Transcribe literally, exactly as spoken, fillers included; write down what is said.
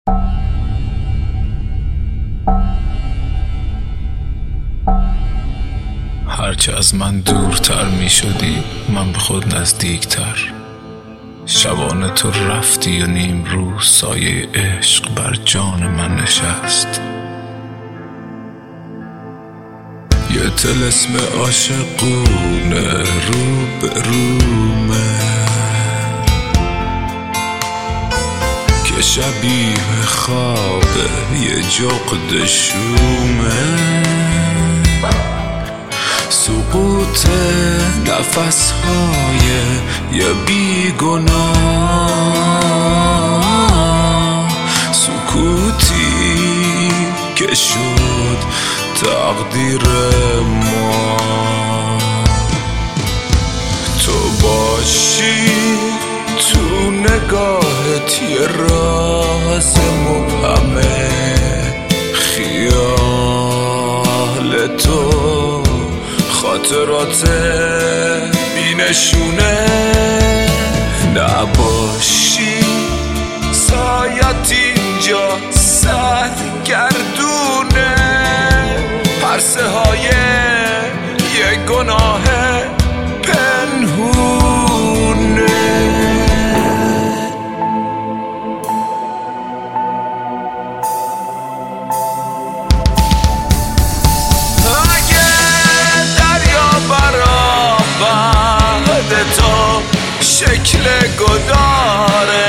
هرچه از من دورتر می شدی من به خود نزدیکتر. شبانه تو رفتی و نیم روز سایه عشق بر جان من نشست. یه طلسم عاشقونه رو به رومه که شبیه خوابه یه جغد شومه. سقوط نفس های یه بیگناه، سکوتی که شد تقدیر ما. تو باشی تو نگاهت یه راز مبهمه، خیال تو خاطرات بینشونه. نباشی سایت اینجا سرگردونه، پرسه های یه گناه پنهونه. شکل گداره